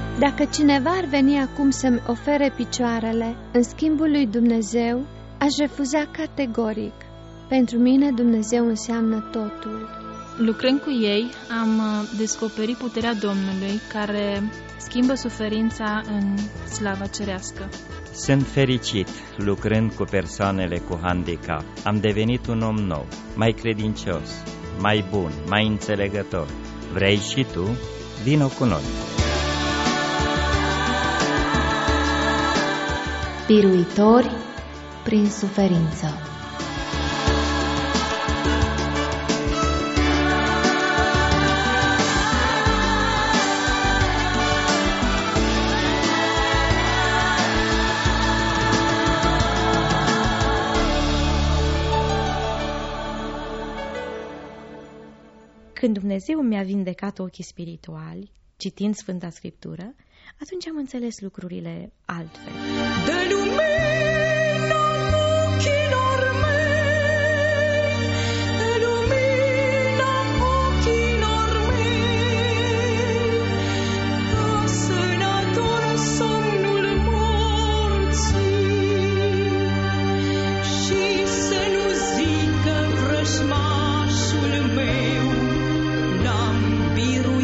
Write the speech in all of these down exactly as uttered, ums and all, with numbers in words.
Dacă cineva ar veni acum să-mi ofere picioarele în schimbul lui Dumnezeu, aș refuza categoric. Pentru mine Dumnezeu înseamnă totul. Lucrând cu ei, am descoperit puterea Domnului care schimbă suferința în slava cerească. Sunt fericit lucrând cu persoanele cu handicap. Am devenit un om nou, mai credincios, mai bun, mai înțelegător. Vrei și tu? Vino cu noi! Biruitori prin suferință. Când Dumnezeu mi-a vindecat ochii spirituali, citind Sfânta Scriptură, atunci am înțeles lucrurile altfel. De lumina ochilor mei, de lumina ochilor mei, ca să-mi adorm somnul morții și să nu zică vrăjmașul meu, l-am biruit.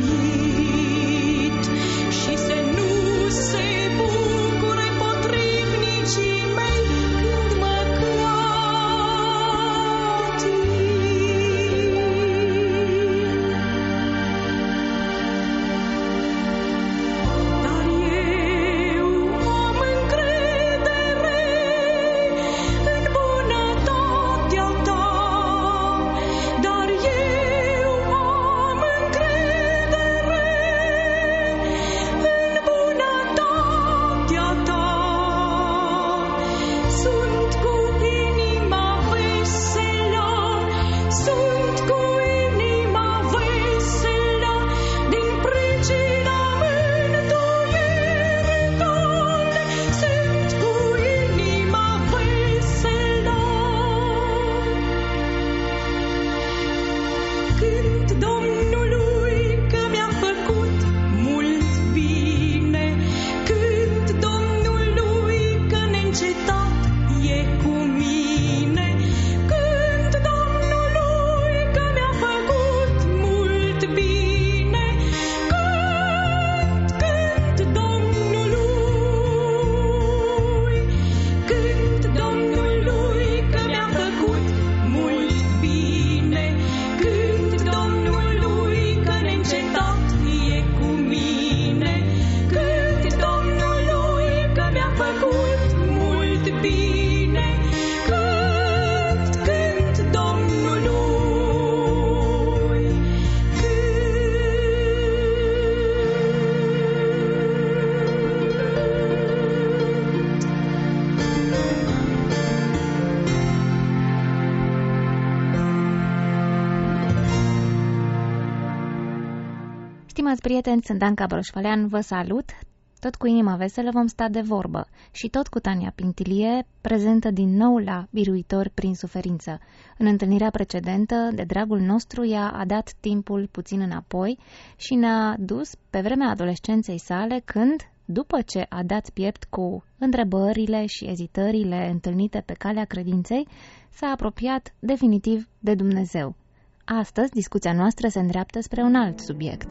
Stimați prieteni, sunt Anca Broșfălean, vă salut! Tot cu inima veselă vom sta de vorbă și tot cu Tania Pintilie, prezentă din nou la Biruitori prin suferință. În întâlnirea precedentă, de dragul nostru, ea a dat timpul puțin înapoi și ne-a dus pe vremea adolescenței sale, când, după ce a dat piept cu întrebările și ezitările întâlnite pe calea credinței, s-a apropiat definitiv de Dumnezeu. Astăzi, discuția noastră se îndreaptă spre un alt subiect.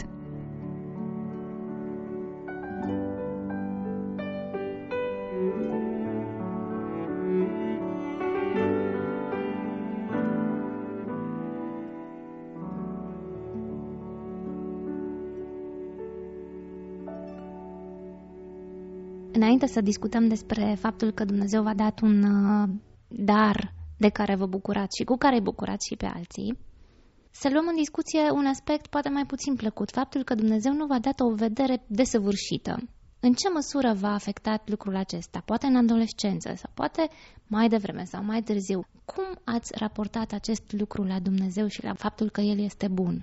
Înainte să discutăm despre faptul că Dumnezeu v-a dat un uh, dar de care vă bucurați și cu care îi bucurați și pe alții, să luăm în discuție un aspect poate mai puțin plăcut, faptul că Dumnezeu nu v-a dat o vedere desăvârșită. În ce măsură v-a afectat lucrul acesta? Poate în adolescență sau poate mai devreme sau mai târziu. Cum ați raportat acest lucru la Dumnezeu și la faptul că El este bun?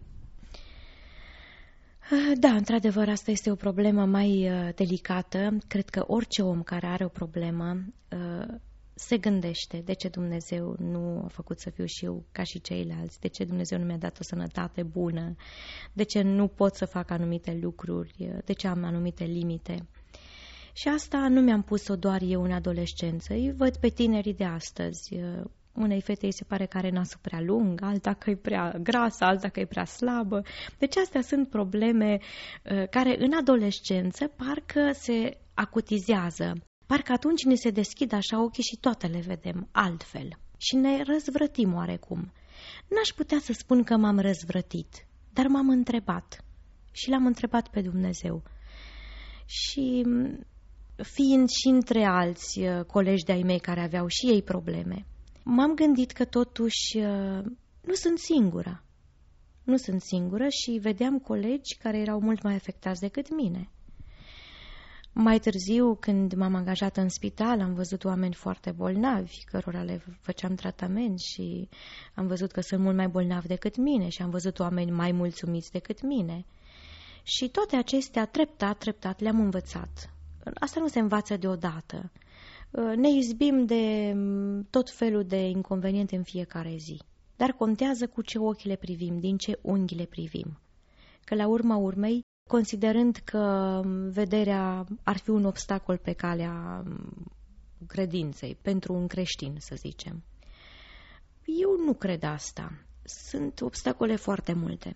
Da, într-adevăr, asta este o problemă mai uh, delicată. Cred că orice om care are o problemă uh, se gândește de ce Dumnezeu nu a făcut să fiu și eu ca și ceilalți, de ce Dumnezeu nu mi-a dat o sănătate bună, de ce nu pot să fac anumite lucruri, de ce am anumite limite. Și asta nu mi-am pus-o doar eu în adolescență, îi văd pe tinerii de astăzi. Unei fete îi se pare că are nasul prea lung, alta că e prea grasă, alta că e prea slabă. Deci astea sunt probleme care în adolescență parcă se acutizează. Parcă atunci ne se deschid așa ochii și toate le vedem altfel. Și ne răzvrătim oarecum. N-aș putea să spun că m-am răzvrătit, dar m-am întrebat. Și l-am întrebat pe Dumnezeu. Și fiind și între alți colegi de-ai mei care aveau și ei probleme, m-am gândit că totuși nu sunt singură. Nu sunt singură și vedeam colegi care erau mult mai afectați decât mine. Mai târziu, când m-am angajat în spital, am văzut oameni foarte bolnavi, cărora le făceam tratament și am văzut că sunt mult mai bolnavi decât mine și am văzut oameni mai mulțumiți decât mine. Și toate acestea, treptat, treptat, le-am învățat. Asta nu se învață deodată. Ne izbim de tot felul de inconveniente în fiecare zi. Dar contează cu ce ochi le privim, din ce unghi le privim. Că la urma urmei, considerând că vederea ar fi un obstacol pe calea credinței, pentru un creștin, să zicem. Eu nu cred asta. Sunt obstacole foarte multe.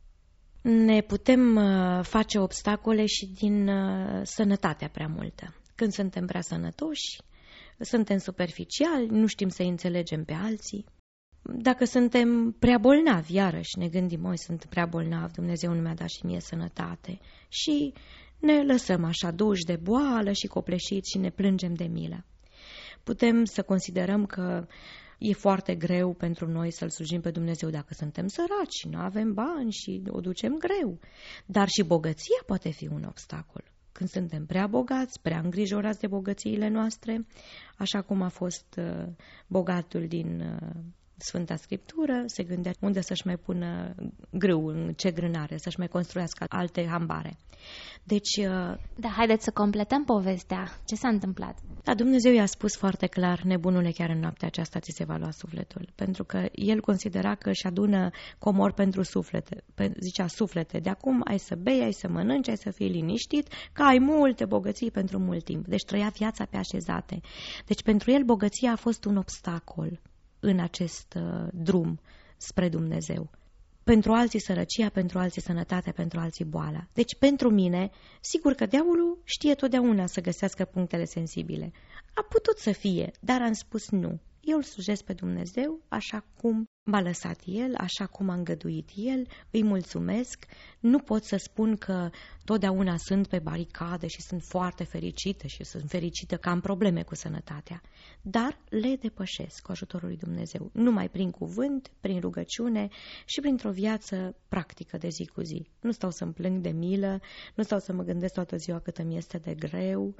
Ne putem face obstacole și din sănătatea prea multă. Când suntem prea sănătoși, suntem superficiali, nu știm să înțelegem pe alții. Dacă suntem prea bolnavi, iarăși ne gândim, oi, sunt prea bolnav, Dumnezeu nu mi-a dat și mie sănătate. Și ne lăsăm așa duși de boală și copleșiți și ne plângem de milă. Putem să considerăm că e foarte greu pentru noi să-L slujim pe Dumnezeu dacă suntem săraci și nu avem bani și o ducem greu. Dar și bogăția poate fi un obstacol. Când suntem prea bogați, prea îngrijorați de bogățiile noastre, așa cum a fost uh, bogatul din uh, Sfânta Scriptură, se gândea unde să-și mai pună grâu, în ce grânare, să-și mai construiască alte hambare. Deci... Uh, da, haideți să completăm povestea. Ce s-a întâmplat? Da, Dumnezeu i-a spus foarte clar, nebunule, chiar în noaptea aceasta ți se va lua sufletul. Pentru că el considera că își adună comori pentru suflete. Pe, zicea suflete, de acum ai să bei, ai să mănânci, ai să fii liniștit, că ai multe bogății pentru mult timp. Deci trăia viața pe așezate. Deci pentru el bogăția a fost un obstacol în acest uh, drum spre Dumnezeu. Pentru alții sărăcia, pentru alții sănătatea, pentru alții boala. Deci pentru mine, sigur că diavolul știe totdeauna să găsească punctele sensibile. A putut să fie, dar am spus nu. Eu îl slujesc pe Dumnezeu așa cum m-a lăsat El, așa cum a îngăduit El, îi mulțumesc. Nu pot să spun că totdeauna sunt pe baricadă și sunt foarte fericită și sunt fericită că am probleme cu sănătatea. Dar le depășesc cu ajutorul lui Dumnezeu, numai prin cuvânt, prin rugăciune și printr-o viață practică de zi cu zi. Nu stau să-mi plâng de milă, nu stau să mă gândesc toată ziua cât îmi este de greu,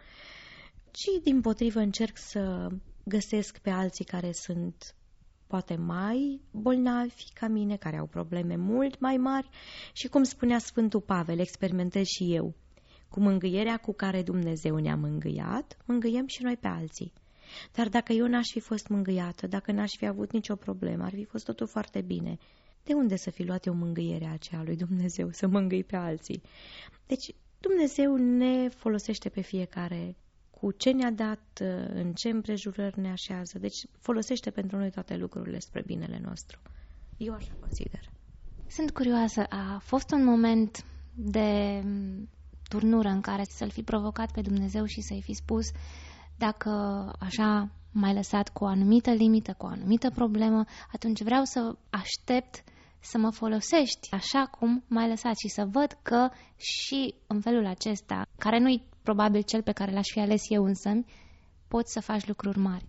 ci dimpotrivă încerc să găsesc pe alții care sunt poate mai bolnavi ca mine, care au probleme mult mai mari și, cum spunea Sfântul Pavel, experimentez și eu. Cu mângâierea cu care Dumnezeu ne-a mângâiat, mângâiem și noi pe alții. Dar dacă eu n-aș fi fost mângâiată, dacă n-aș fi avut nicio problemă, ar fi fost totul foarte bine. De unde să fi luat eu mângâierea aceea lui Dumnezeu, să mângâi pe alții? Deci Dumnezeu ne folosește pe fiecare cu ce ne-a dat, în ce împrejurări ne așează. Deci folosește pentru noi toate lucrurile spre binele nostru. Eu așa consider. Sunt curioasă, a fost un moment de turnură în care să-L fi provocat pe Dumnezeu și să-i fi spus, dacă așa m-ai lăsat cu o anumită limită, cu o anumită problemă, atunci vreau să aștept să mă folosești așa cum m-ai lăsat și să văd că și în felul acesta, care nu-i probabil cel pe care l-aș fi ales eu însămi, poți să faci lucruri mari.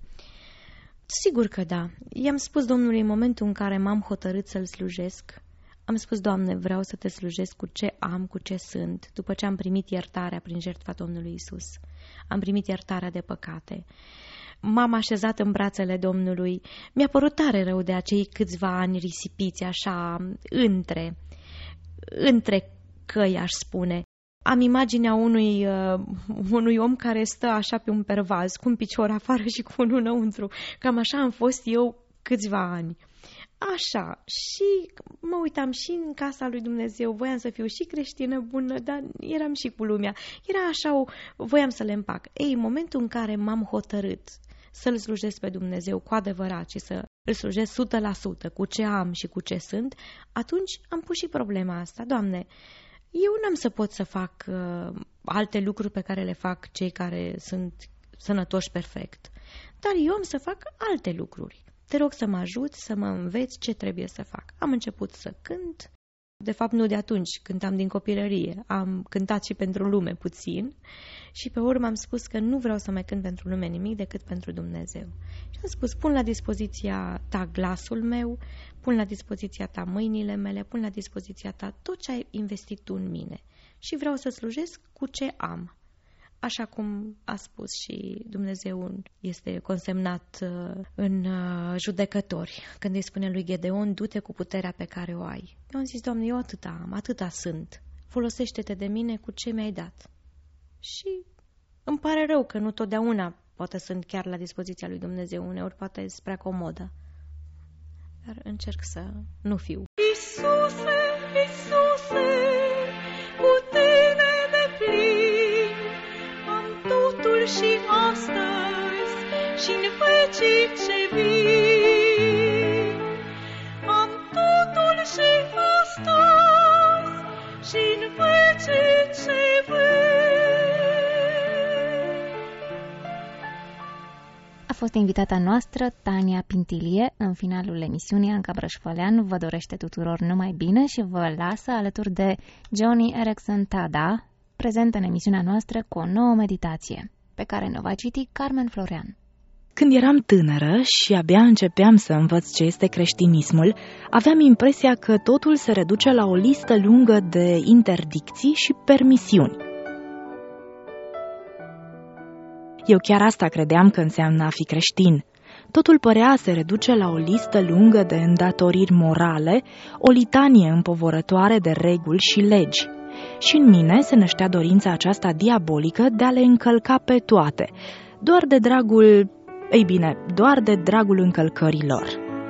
Sigur că da. I-am spus Domnului în momentul în care m-am hotărât să-L slujesc, am spus, Doamne, vreau să Te slujesc cu ce am, cu ce sunt, după ce am primit iertarea prin jertfa Domnului Isus. Am primit iertarea de păcate. M-am așezat în brațele Domnului. Mi-a părut tare rău de acei câțiva ani risipiți așa între, între căi, aș spune. Am imaginea unui, uh, unui om care stă așa pe un pervaz, cu un picior afară și cu unul înăuntru. Cam așa am fost eu câțiva ani. Așa, și mă uitam și în casa lui Dumnezeu, voiam să fiu și creștină bună, dar eram și cu lumea. Era așa, o, voiam să le împac. Ei, în momentul în care m-am hotărât să-L slujesc pe Dumnezeu cu adevărat și să îl slujesc o sută la sută cu ce am și cu ce sunt, atunci am pus și problema asta. Doamne, eu n-am să pot să fac uh, alte lucruri pe care le fac cei care sunt sănătoși perfect, dar eu am să fac alte lucruri. Te rog să mă ajut, să mă înveți ce trebuie să fac. Am început să cânt, de fapt nu de atunci, cântam din copilărie, am cântat și pentru lume puțin și pe urmă am spus că nu vreau să mai cânt pentru lume nimic decât pentru Dumnezeu. Și am spus, pun la dispoziția ta glasul meu, pun la dispoziția ta mâinile mele, pun la dispoziția ta tot ce ai investit tu în mine și vreau să slujesc cu ce am. Așa cum a spus și Dumnezeu este consemnat în Judecători, când îi spune lui Gedeon, du-te cu puterea pe care o ai. Eu am zis, Doamne, eu atâta am, atâta sunt, folosește-te de mine cu ce mi-ai dat. Și îmi pare rău că nu totdeauna poate sunt chiar la dispoziția lui Dumnezeu, uneori poate sunt prea comodă, dar încerc să nu fiu. Iisuse, Iisuse, cu tine de plin, am totul și astăzi și în vecii ce vin. Am totul și astăzi și în vecii ce vin. A fost invitata noastră, Tania Pintilie. În finalul emisiunii, Anca Brășfălean vă dorește tuturor numai bine și vă lasă alături de Johnny Erickson Tada, prezent în emisiunea noastră cu o nouă meditație, pe care ne va citi Carmen Florean. Când eram tânără și abia începeam să învăț ce este creștinismul, aveam impresia că totul se reduce la o listă lungă de interdicții și permisiuni. Eu chiar asta credeam că înseamnă a fi creștin. Totul părea a se reduce la o listă lungă de îndatoriri morale, o litanie împovărătoare de reguli și legi. Și în mine se năștea dorința aceasta diabolică de a le încălca pe toate, doar de dragul, ei bine, doar de dragul încălcărilor.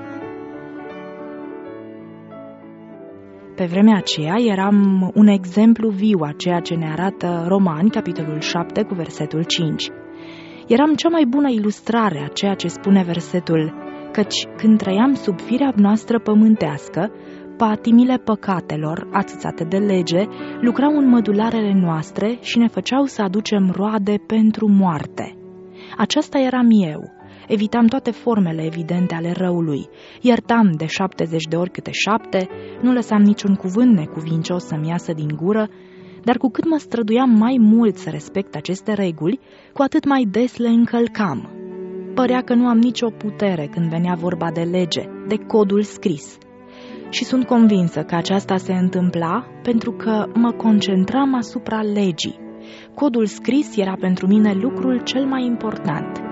Pe vremea aceea eram un exemplu viu a ceea ce ne arată Romani, capitolul șapte, cu versetul cinci. Eram cea mai bună ilustrare a ceea ce spune versetul, căci când trăiam sub firea noastră pământească, patimile păcatelor, atâțate de lege, lucrau în mădularele noastre și ne făceau să aducem roade pentru moarte. Aceasta eram eu. Evitam toate formele evidente ale răului, iertam de șaptezeci de ori câte șapte, nu lăsam niciun cuvânt necuvincios să-mi iasă din gură, dar cu cât mă străduiam mai mult să respect aceste reguli, cu atât mai des le încălcam. Părea că nu am nicio putere când venea vorba de lege, de codul scris. Și sunt convinsă că aceasta se întâmpla pentru că mă concentram asupra legii. Codul scris era pentru mine lucrul cel mai important.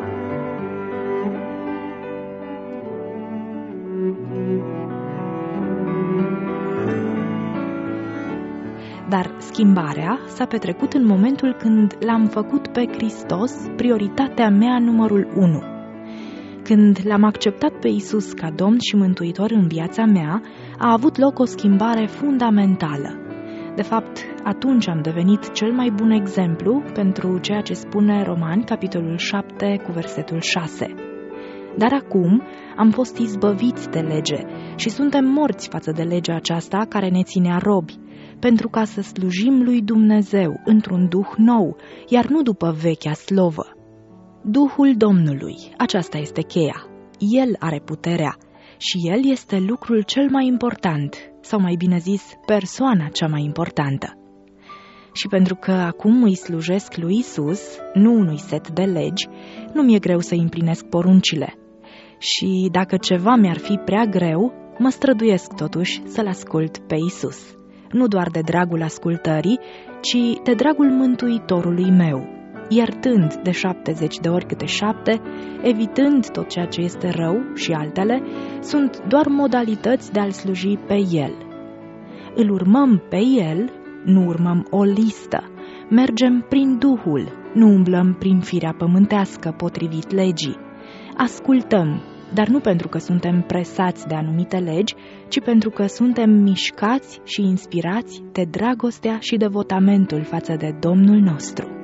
Dar schimbarea s-a petrecut în momentul când l-am făcut pe Hristos prioritatea mea numărul unu. Când l-am acceptat pe Iisus ca Domn și Mântuitor în viața mea, a avut loc o schimbare fundamentală. De fapt, atunci am devenit cel mai bun exemplu pentru ceea ce spune Romani, capitolul șapte, cu versetul șase. Dar acum am fost izbăviți de lege și suntem morți față de legea aceasta care ne ținea robi, pentru ca să slujim lui Dumnezeu într-un duh nou, iar nu după vechea slovă. Duhul Domnului, aceasta este cheia. El are puterea și El este lucrul cel mai important, sau mai bine zis, persoana cea mai importantă. Și pentru că acum îi slujesc lui Isus, nu unui set de legi, nu mi-e greu să împlinesc poruncile. Și dacă ceva mi-ar fi prea greu, mă străduiesc totuși să-L ascult pe Isus. Nu doar de dragul ascultării, ci de dragul Mântuitorului meu, iertând de șaptezeci de ori câte șapte, evitând tot ceea ce este rău și altele, sunt doar modalități de a-L sluji pe El. Îl urmăm pe El nu urmăm o listă, mergem prin Duhul, nu umblăm prin firea pământească potrivit legii. Ascultăm, dar nu pentru că suntem presați de anumite legi, ci pentru că suntem mișcați și inspirați de dragostea și devotamentul față de Domnul nostru.